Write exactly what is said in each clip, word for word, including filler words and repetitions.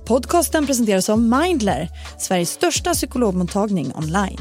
Podcasten presenteras av Mindler, Sveriges största psykologmottagning online.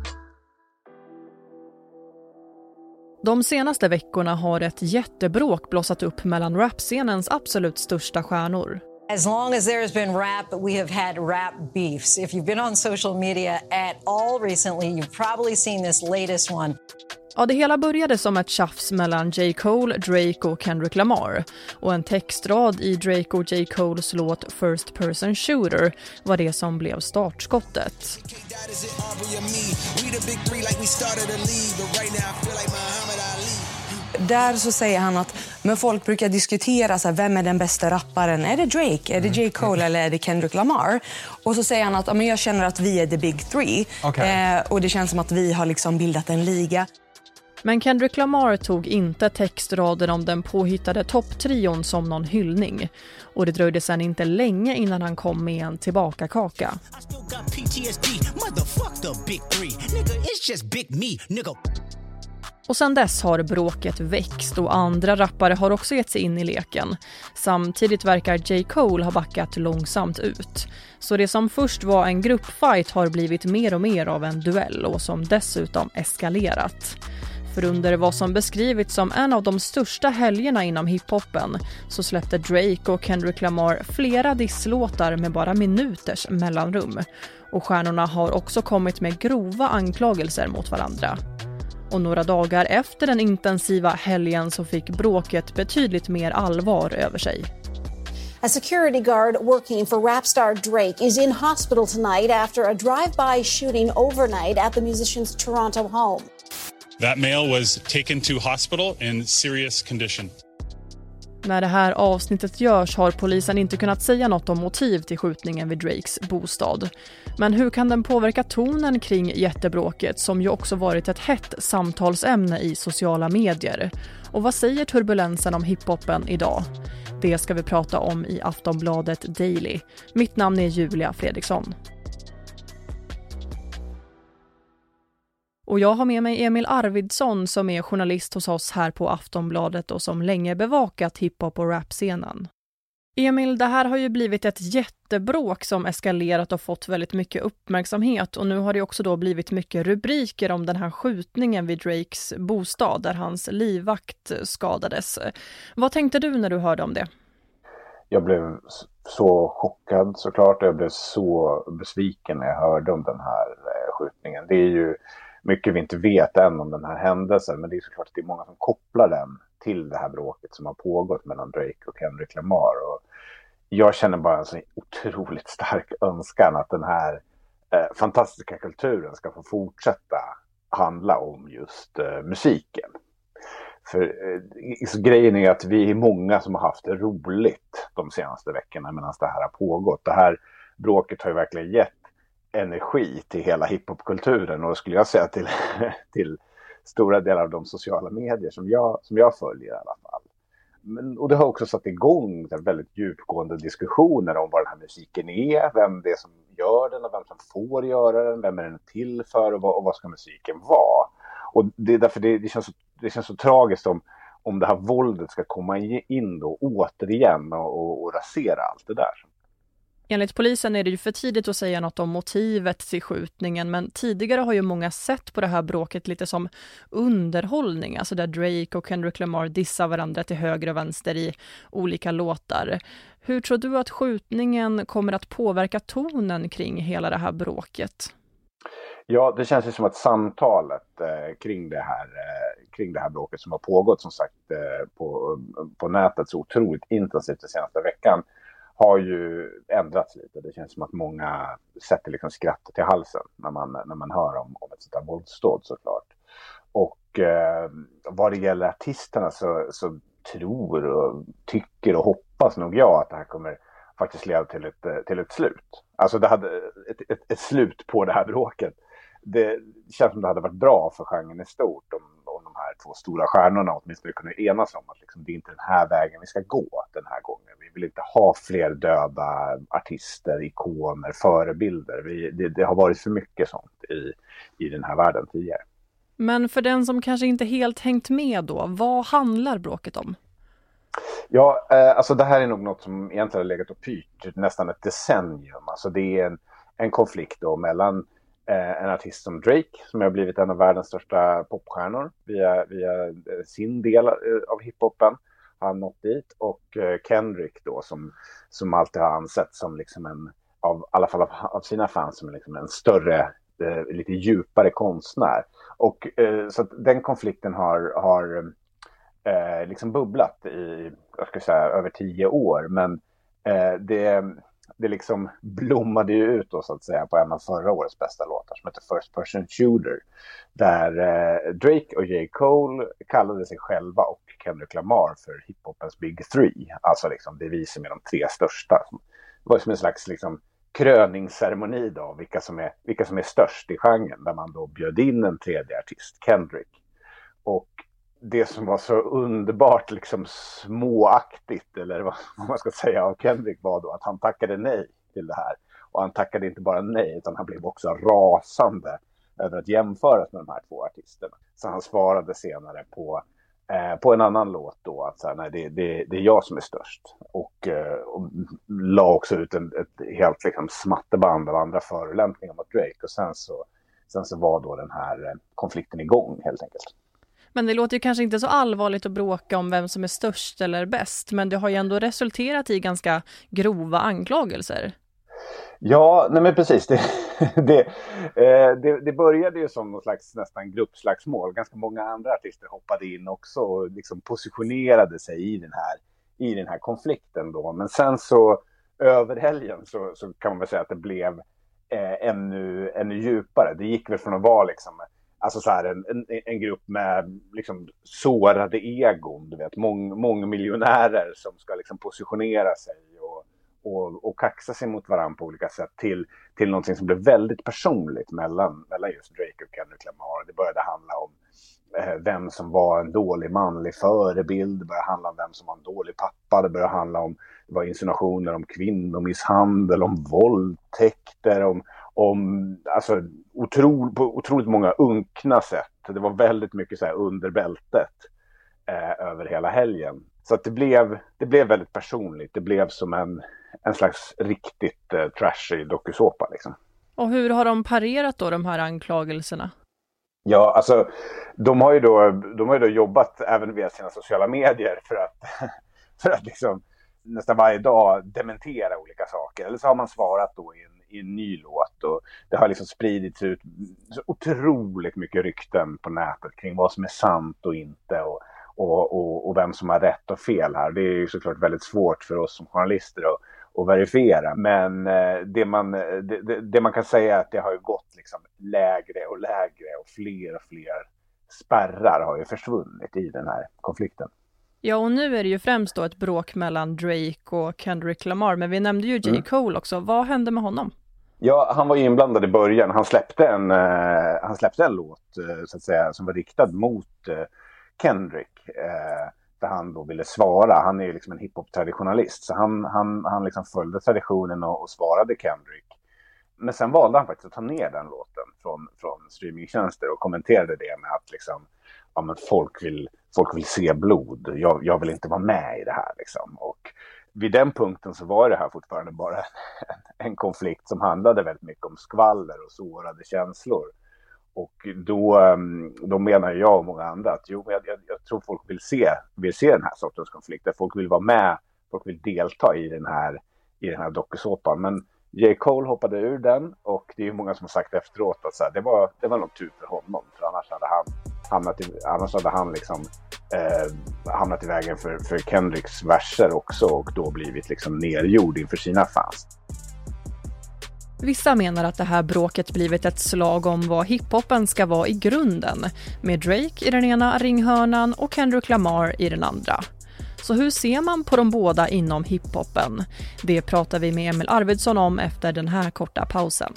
De senaste veckorna har ett jättebråk blossat upp mellan rapscenens absolut största stjärnor. As long as there has been rap, we have had rap beefs. If you've been on social media at all recently, you've probably seen this latest one. Ja, det hela började som ett tjafs mellan J. Cole, Drake och Kendrick Lamar. Och en textrad i Drake och J. Coles låt First Person Shooter var det som blev startskottet. Där så säger han att men folk brukar diskutera så här, vem är den bästa rapparen? Är det Drake, är det J. Cole eller är det Kendrick Lamar? Och så säger han att men jag känner att vi är the big three. Okay. Eh, och det känns som att vi har liksom bildat en liga. Men Kendrick Lamar tog inte textraden om den påhittade topptrion som någon hyllning. Och det dröjde sedan inte länge innan han kom med en tillbakakaka. Och sedan dess har bråket växt och andra rappare har också gett sig in i leken. Samtidigt verkar J. Cole ha backat långsamt ut. Så det som först var en gruppfight har blivit mer och mer av en duell och som dessutom eskalerat. För under vad som beskrivits som en av de största helgerna inom hiphopen så släppte Drake och Kendrick Lamar flera disslåtar med bara minuters mellanrum. Och stjärnorna har också kommit med grova anklagelser mot varandra. Och några dagar efter den intensiva helgen så fick bråket betydligt mer allvar över sig. A security guard working for rapstar Drake is in hospital tonight after a drive-by shooting overnight at the musician's Toronto home. That male was taken to hospital in serious condition. När det här avsnittet görs har polisen inte kunnat säga något om motiv till skjutningen vid Drakes bostad. Men hur kan den påverka tonen kring jättebråket som ju också varit ett hett samtalsämne i sociala medier? Och vad säger turbulensen om hiphopen idag? Det ska vi prata om i Aftonbladet Daily. Mitt namn är Julia Fredriksson. Och jag har med mig Emil Arvidsson som är journalist hos oss här på Aftonbladet och som länge bevakat hiphop- och rapscenen. Emil, det här har ju blivit ett jättebråk som eskalerat och fått väldigt mycket uppmärksamhet. Och nu har det också då blivit mycket rubriker om den här skjutningen vid Drakes bostad där hans livvakt skadades. Vad tänkte du när du hörde om det? Jag blev så chockad såklart och jag blev så besviken när jag hörde om den här skjutningen. Det är ju mycket vi inte vet än om den här händelsen, men det är såklart att det är många som kopplar den till det här bråket som har pågått mellan Drake och Kendrick Lamar. Och jag känner bara en så otroligt stark önskan att den här eh, fantastiska kulturen ska få fortsätta handla om just eh, musiken. För eh, så grejen är att vi är många som har haft det roligt de senaste veckorna medan det här har pågått. Det här bråket har ju verkligen gett energi till hela hiphopkulturen och skulle jag säga till, till stora delar av de sociala medier som jag, som jag följer i alla fall. Men, och det har också satt igång väldigt djupgående diskussioner om vad den här musiken är, vem det är som gör den och vem som får göra den, vem är den till för och vad, och vad ska musiken vara. Och det är därför det, det, känns så, det känns så tragiskt om, om det här våldet ska komma in då återigen och, och, och rasera allt det där. Enligt polisen är det ju för tidigt att säga något om motivet till skjutningen, men tidigare har ju många sett på det här bråket lite som underhållning, alltså där Drake och Kendrick Lamar dissar varandra till höger och vänster i olika låtar. Hur tror du att skjutningen kommer att påverka tonen kring hela det här bråket? Ja, det känns ju som att samtalet eh, kring, det här, eh, kring det här bråket som har pågått som sagt eh, på, på nätet så otroligt intensivt den senaste veckan har ju ändrats lite. Det känns som att många sätter liksom skrattet till halsen när man, när man hör om, om ett sånt här våldsdåd såklart. Och eh, vad det gäller artisterna så, så tror och tycker och hoppas nog jag att det här kommer faktiskt leda till ett, till ett slut. Alltså det hade ett, ett, ett slut på det här bråket. Det känns som det hade varit bra för genren i stort om, om de här två stora stjärnorna åtminstone kunde enas om att liksom, det är inte den här vägen vi ska gå den här gången. Vi vill inte ha fler döda artister, ikoner, förebilder. Vi, det, det har varit för mycket sånt i, i den här världen tidigare. Men för den som kanske inte helt hängt med då, vad handlar bråket om? Ja, eh, alltså det här är nog något som egentligen har legat och pyrt nästan ett decennium. Alltså det är en, en konflikt då mellan eh, en artist som Drake, som har blivit en av världens största popstjärnor via, via eh, sin del eh, av hiphopen. Han nått dit, och eh, Kendrick då, som, som alltid har ansett som liksom en, av, i alla fall av, av sina fans, som liksom en större, eh, lite djupare konstnär. Och eh, så att den konflikten har, har eh, liksom bubblat i, jag ska säga, över tio år. Men eh, det, det liksom blommade ju ut då, så att säga, på en av förra årets bästa låtar som heter First Person Shooter. Där eh, Drake och J. Cole kallade sig själva och Kendrick Lamar för hiphopens Big Three. Alltså liksom det vi som är de tre största. Det var som en slags liksom kröningsceremoni då, vilka som är, vilka som är störst i genren, där man då bjöd in en tredje artist, Kendrick. Och det som var så underbart liksom småaktigt, eller vad man ska säga, av Kendrick var då att han tackade nej till det här. Och han tackade inte bara nej, utan han blev också rasande över att jämföras med de här två artisterna. Så han svarade senare på Eh, på en annan låt då att så här, nej, det, det, det är jag som är störst, och, eh, och la också ut en, ett helt liksom smatteband av andra förolämpningar mot Drake, och sen så, sen så var då den här eh, konflikten igång helt enkelt. Men det låter ju kanske inte så allvarligt att bråka om vem som är störst eller bäst, men det har ju ändå resulterat i ganska grova anklagelser. Ja, nej men precis. Det, det, eh, det, det började ju som någon slags nästan gruppslagsmål. Ganska många andra artister hoppade in också och liksom positionerade sig i den här, i den här konflikten då. Men sen så över helgen så, så kan man väl säga att det blev eh, ännu, ännu djupare. Det gick väl från att vara liksom, alltså så här, en, en, en grupp med liksom sårade egon, du vet, mång, många miljonärer som ska liksom positionera sig och Och, och kaxa sig mot varandra på olika sätt, till, till någonting som blev väldigt personligt mellan, mellan just Drake och Kendrick Lamar. Det började handla om eh, vem som var en dålig manlig förebild, det började handla om vem som var en dålig pappa, det började handla om, det var insinuationer om kvinnomisshandel, om våldtäkter, om, om alltså, otro, på otroligt många unkna sätt. Det var väldigt mycket så här under bältet eh, över hela helgen. Så att det blev, det blev väldigt personligt. Det blev som en, en slags riktigt eh, trashig dokusåpa liksom. Och hur har de parerat då de här anklagelserna? Ja, alltså de har ju då, de har ju då jobbat även via sina sociala medier för att, för att liksom nästan varje dag dementera olika saker. Eller så har man svarat då i en, i en ny låt, och det har liksom spridits ut så otroligt mycket rykten på nätet kring vad som är sant och inte, och Och, och, och vem som har rätt och fel här. Det är ju såklart väldigt svårt för oss som journalister att, att verifiera. Men eh, det, man, det, det, det man kan säga är att det har ju gått liksom lägre och lägre, och fler och fler spärrar har ju försvunnit i den här konflikten. Ja, och nu är det ju främst då ett bråk mellan Drake och Kendrick Lamar. Men vi nämnde ju J. Cole också. Vad hände med honom? Ja, han var ju inblandad i början. Han släppte en, eh, han släppte en låt eh, så att säga, som var riktad mot eh, Kendrick, eh, där han då ville svara. Han är ju liksom en hiphop-traditionalist, så han, han, han liksom följde traditionen och, och svarade Kendrick. Men sen valde han faktiskt att ta ner den låten från, från streamingtjänster och kommenterade det med att liksom, ja, men folk, vill, folk vill se blod. Jag, jag vill inte vara med i det här. Liksom. Och vid den punkten så var det här fortfarande bara en, en konflikt som handlade väldigt mycket om skvaller och sårade känslor. Och då, då menar jag och många andra att jo, jag, jag tror folk vill se, vill se den här sortens konflikter. Folk vill vara med, folk vill delta i den här, i den här dokusåpan. Men J. Cole hoppade ur den, och det är ju många som har sagt efteråt att så här, det var, det var nog tur för honom. För annars hade han hamnat i, annars hade han liksom, eh, hamnat i vägen för, för Kendricks verser också, och då blivit liksom nergjord inför sina fans. Vissa menar att det här bråket blivit ett slag om vad hiphopen ska vara i grunden, med Drake i den ena ringhörnan och Kendrick Lamar i den andra. Så hur ser man på de båda inom hiphopen? Det pratar vi med Emil Arvidsson om efter den här korta pausen.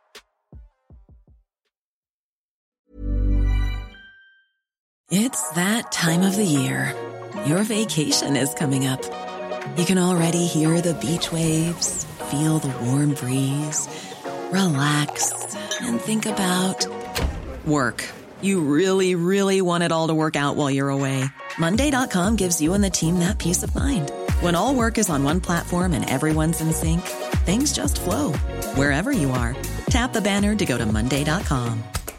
It's that time of the year. Your vacation is coming up. You can already hear the beach waves, feel the warm breeze, relax and think about work. You really, really want it all to work out while you're away. Monday dot com gives you and the team that peace of mind. When all work is on one platform and everyone's in sync, things just flow. Wherever you are, tap the banner to go to monday dot com.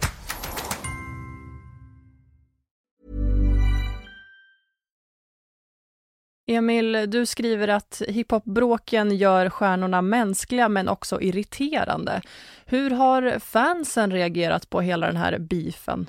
Emil, du skriver att hiphop-bråken gör stjärnorna mänskliga men också irriterande. Hur har fansen reagerat på hela den här beefen?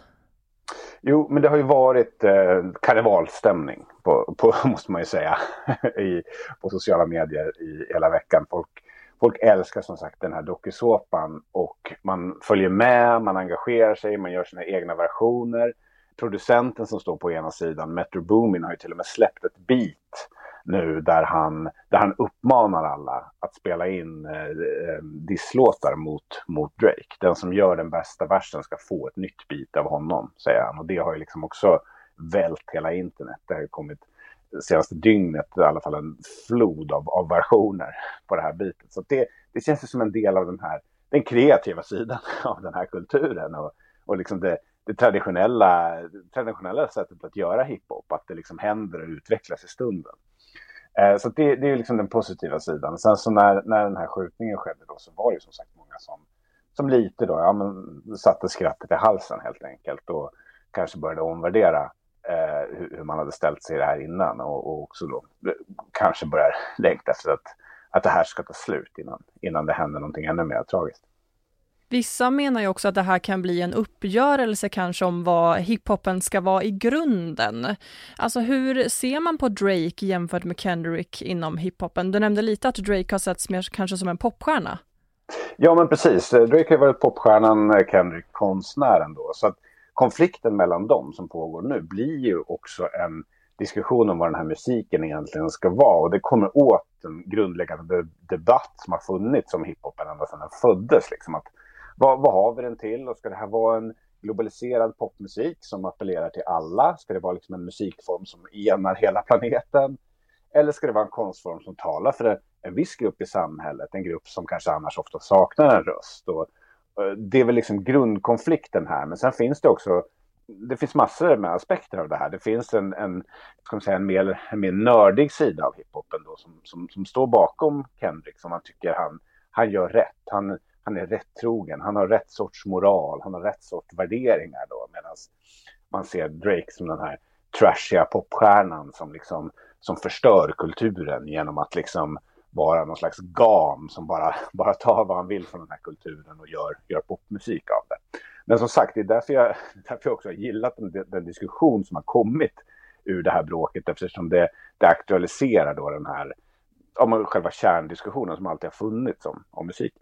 Jo, men det har ju varit eh, karnevalstämning på, på, måste man ju säga, i, på sociala medier i hela veckan. Folk, folk älskar som sagt den här dokusåpan och man följer med, man engagerar sig, man gör sina egna versioner. Producenten som står på ena sidan, Metro Boomin, har ju till och med släppt ett beat nu där han, där han uppmanar alla att spela in eh, disslåtar mot, mot Drake. Den som gör den bästa versen ska få ett nytt beat av honom, säger han. Och det har ju liksom också vält hela internet. Det har ju kommit senaste dygnet i alla fall en flod av, av versioner på det här beatet. Så det, det känns ju som en del av den här, den kreativa sidan av den här kulturen och, och liksom det det traditionella, traditionella sättet att göra hiphop, att det liksom händer och utvecklas i stunden. Eh, så det, det är liksom den positiva sidan. Sen så när, när den här skjutningen skedde då, så var det som sagt många som, som lite då, ja, men satte skrattet i halsen helt enkelt och kanske började omvärdera eh, hur, hur man hade ställt sig i det här innan och, och också då kanske börjar längta efter att, att det här ska ta slut innan, innan det händer någonting ännu mer tragiskt. Vissa menar ju också att det här kan bli en uppgörelse kanske om vad hiphopen ska vara i grunden. Alltså hur ser man på Drake jämfört med Kendrick inom hiphopen? Du nämnde lite att Drake har setts mer kanske som en popstjärna. Ja men precis, Drake har varit popstjärnan, Kendrick konstnären då. Så att konflikten mellan dem som pågår nu blir ju också en diskussion om vad den här musiken egentligen ska vara. Och det kommer åt en grundläggande debatt som har funnits om hiphopen ända sedan den föddes. Liksom att Vad, vad har vi den till? Och ska det här vara en globaliserad popmusik som appellerar till alla? Ska det vara liksom en musikform som enar hela planeten? Eller ska det vara en konstform som talar för en viss grupp i samhället? En grupp som kanske annars ofta saknar en röst. Och, och det är väl liksom grundkonflikten här. Men sen finns det också, det finns massor med aspekter av det här. Det finns en, en, ska man säga, en, mer, en mer nördig sida av hiphopen då, som, som, som står bakom Kendrick. Som man tycker han, han gör rätt. Han Han är rätt trogen, han har rätt sorts moral, han har rätt sorts värderingar då. Medan man ser Drake som den här trashiga popstjärnan som, liksom, som förstör kulturen genom att liksom vara någon slags gam som bara, bara tar vad han vill från den här kulturen och gör, gör popmusik av det. Men som sagt, det är därför jag, därför jag också har gillat den, den diskussion som har kommit ur det här bråket. Eftersom det, det aktualiserar då den här, om själva kärndiskussionen som alltid har funnits om, om musiken.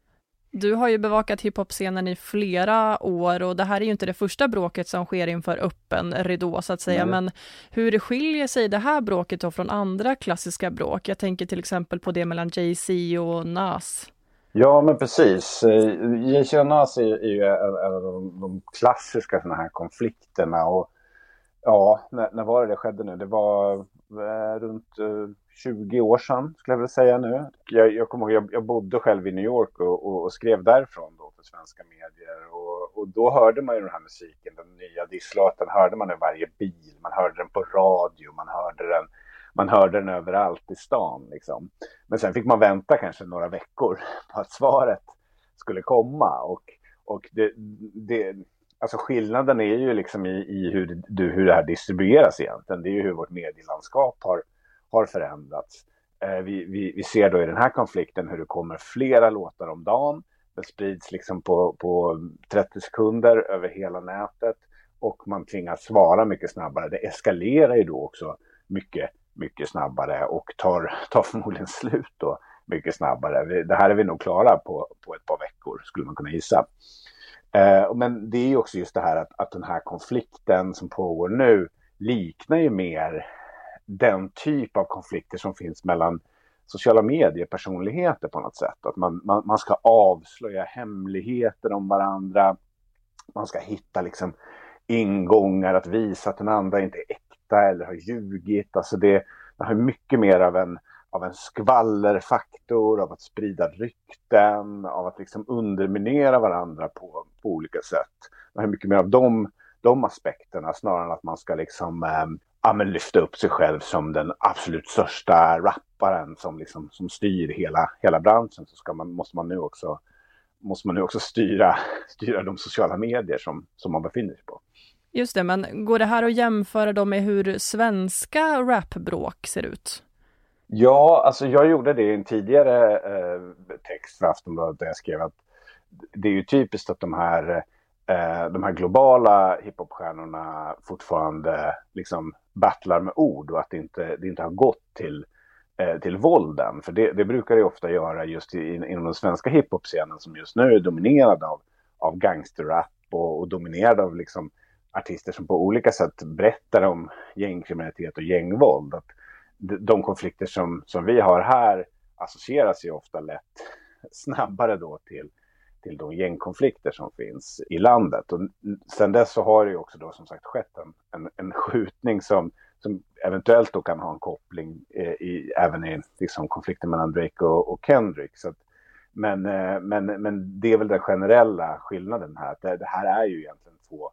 Du har ju bevakat hiphop-scenen i flera år och det här är ju inte det första bråket som sker inför öppen ridå så att säga. Mm. Men hur skiljer sig det här bråket då från andra klassiska bråk? Jag tänker till exempel på det mellan Jay-Z och Nas. Ja men precis. Jay-Z och Nas är ju en av de, de klassiska såna här konflikterna och ja, när, när var det det skedde nu? Det var eh, runt eh, tjugo år sedan skulle jag vilja säga nu. Jag, jag kommer ihåg, jag, jag bodde själv i New York och, och, och skrev därifrån då för svenska medier. Och, och då hörde man ju den här musiken, den nya disslåten hörde man i varje bil. Man hörde den på radio, man hörde den, man hörde den överallt i stan liksom. Men sen fick man vänta kanske några veckor på att svaret skulle komma. Och, och det... det Alltså skillnaden är ju liksom i, i hur, du, hur det här distribueras egentligen. Det är ju hur vårt medielandskap har, har förändrats. Eh, vi, vi, vi ser då i den här konflikten hur det kommer flera låtar om dagen. Det sprids liksom på, på trettio sekunder över hela nätet. Och man tvingas svara mycket snabbare. Det eskalerar ju då också mycket, mycket snabbare. Och tar, tar förmodligen slut då mycket snabbare. Det här är vi nog klara på, på ett par veckor skulle man kunna gissa. Uh, men det är ju också just det här att, att den här konflikten som pågår nu liknar ju mer den typ av konflikter som finns mellan sociala mediepersonligheter på något sätt. Att man, man, man ska avslöja hemligheter om varandra. Man ska hitta liksom ingångar att visa att den andra inte är äkta eller har ljugit. Alltså det, det har mycket mer av en av en skvallerfaktor, av att sprida rykten, av att liksom underminera varandra på, på olika sätt. man har mycket mer av de, de aspekterna snarare än att man ska liksom eh, ja, men lyfta upp sig själv som den absolut största rapparen som, liksom, som styr hela, hela branschen. Så ska man, måste man nu också, måste man nu också styra, styra de sociala medier som, som man befinner sig på. Just det, men går det här att jämföra då med hur svenska rapbråk ser ut? Ja, alltså jag gjorde det i en tidigare eh, text för Aftonbladet där jag skrev att det är ju typiskt att de här, eh, de här globala hiphopstjärnorna fortfarande liksom battlar med ord och att det inte, det inte har gått till, eh, till vålden. För det, det brukar det ofta göra just i, inom den svenska hiphop-scenen som just nu är dominerad av, av gangsterrap och, och dominerad av liksom artister som på olika sätt berättar om gängkriminalitet och gängvåld. Att de konflikter som, som vi har här associeras ju ofta lätt snabbare då till, till de gängkonflikter som finns i landet. Och sen dess så har det ju också då som sagt skett en, en, en skjutning som, som eventuellt då kan ha en koppling eh, i, även i liksom, konflikten mellan Drake och, och Kendrick. Så att, men, eh, men, men det är väl den generella skillnaden här. Att det, det här är ju egentligen två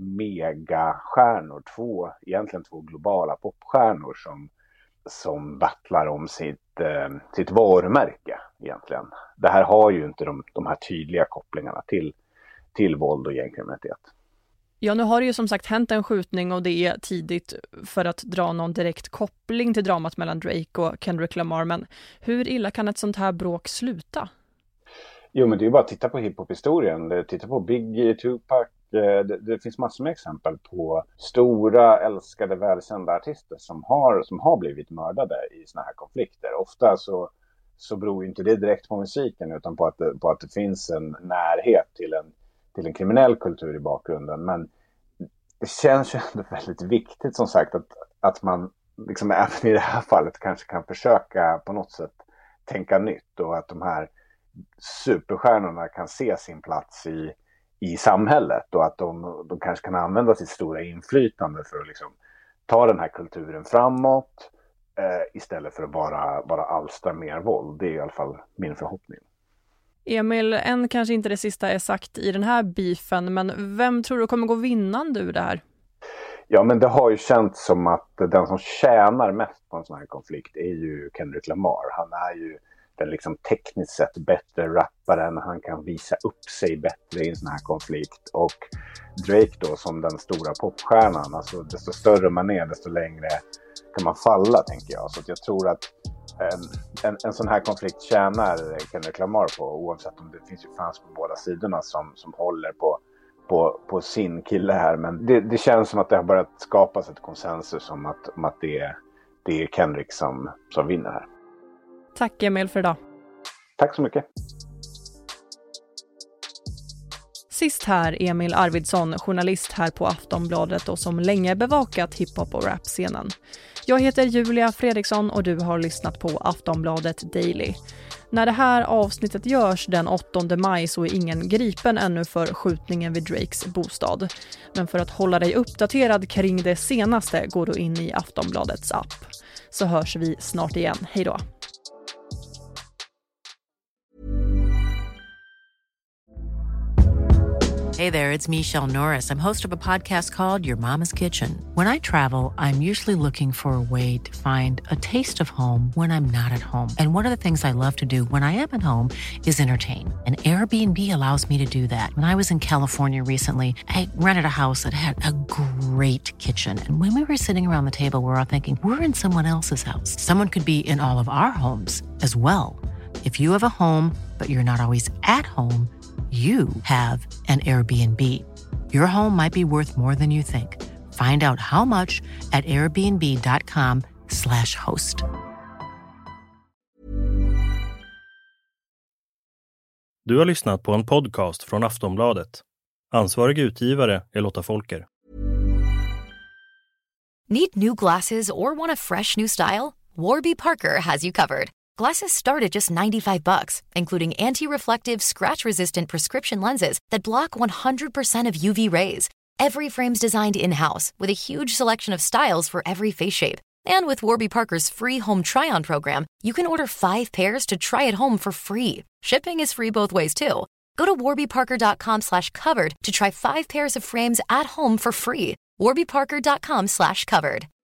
megastjärnor, två, egentligen två globala popstjärnor som som battlar om sitt, eh, sitt varumärke egentligen. Det här har ju inte de, de här tydliga kopplingarna till, till våld och gängkriminalitet. Ja, nu har det ju som sagt hänt en skjutning och det är tidigt för att dra någon direkt koppling till dramat mellan Drake och Kendrick Lamar. Men hur illa kan ett sånt här bråk sluta? Jo, men det är ju bara att titta på hiphop-historien. Titta på Biggie, Tupac. Det, det finns massor med exempel på stora, älskade, välkända artister som har, som har blivit mördade i såna här konflikter. Ofta så, så beror inte det direkt på musiken utan på att det, på att det finns en närhet till en, till en kriminell kultur i bakgrunden. Men det känns ju ändå väldigt viktigt som sagt att, att man liksom även i det här fallet kanske kan försöka på något sätt tänka nytt och att de här superstjärnorna kan se sin plats i i samhället och att de, de kanske kan använda sitt stora inflytande för att liksom ta den här kulturen framåt eh, istället för att bara, bara alstra mer våld. Det är i alla fall min förhoppning. Emil, än kanske inte det sista är sagt i den här beefen, men vem tror du kommer gå vinnande ur det här? Ja, men det har ju känts som att den som tjänar mest på en sån här konflikt är ju Kendrick Lamar. Han är ju den liksom tekniskt sett bättre rapparen, han kan visa upp sig bättre i en sån här konflikt. Och Drake då som den stora popstjärnan, alltså desto större man är desto längre kan man falla, tänker jag. Så att jag tror att en, en, en sån här konflikt tjänar Kendrick Lamar på, oavsett om det finns ju fans på båda sidorna som, som håller på, på, på sin kille här. Men det, det känns som att det har börjat skapas ett konsensus om att, om att det, är, det är Kendrick som, som vinner här. Tack Emil för idag. Tack så mycket. Sist här Emil Arvidsson, journalist här på Aftonbladet och som länge bevakat hiphop och rap-scenen. Jag heter Julia Fredriksson och du har lyssnat på Aftonbladet Daily. När det här avsnittet görs den åttonde maj så är ingen gripen ännu för skjutningen vid Drakes bostad. Men för att hålla dig uppdaterad kring det senaste går du in i Aftonbladets app. Så hörs vi snart igen. Hej då! Hey there, it's Michelle Norris. I'm host of a podcast called Your Mama's Kitchen. When I travel, I'm usually looking for a way to find a taste of home when I'm not at home. And one of the things I love to do when I am at home is entertain. And Airbnb allows me to do that. When I was in California recently, I rented a house that had a great kitchen. And when we were sitting around the table, we were all thinking, we're in someone else's house. Someone could be in all of our homes as well. If you have a home, but you're not always at home, you have an Airbnb. Your home might be worth more than you think. Find out how much at airbnb.com slash host. Du har lyssnat på en podcast från Aftonbladet. Ansvarig utgivare är Lotta Folker. Need new glasses or want a fresh new style? Warby Parker has you covered. Glasses start at just ninety-five bucks, including anti-reflective, scratch-resistant prescription lenses that block one hundred percent of U V rays. Every frame's designed in-house with a huge selection of styles for every face shape. And with Warby Parker's free home try-on program, you can order five pairs to try at home for free. Shipping is free both ways, too. Go to warbyparker.com slash covered to try five pairs of frames at home for free. warbyparker.com slash covered.